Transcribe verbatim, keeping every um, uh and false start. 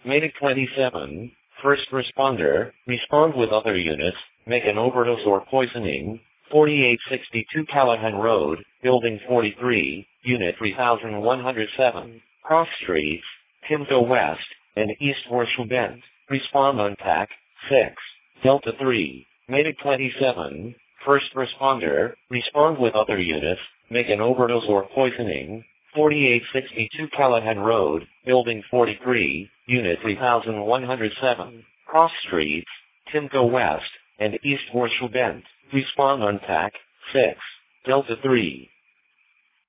Medic twenty-seven, first responder, respond with other units, make an overdose or poisoning, forty-eight sixty-two Callahan Road, Building forty-three, Unit three thousand one hundred seven, cross streets, Timco West, and East Horseshoe Bend. Respond on T A C six, Delta three, Medic twenty-seven, first responder, respond with other units, make an overdose or poisoning, forty-eight sixty-two Callahan Road, Building forty-three, Unit three thousand one hundred seven, cross streets, Timco West, and East Horseshoe Bend. Respond on T A C six, Delta three.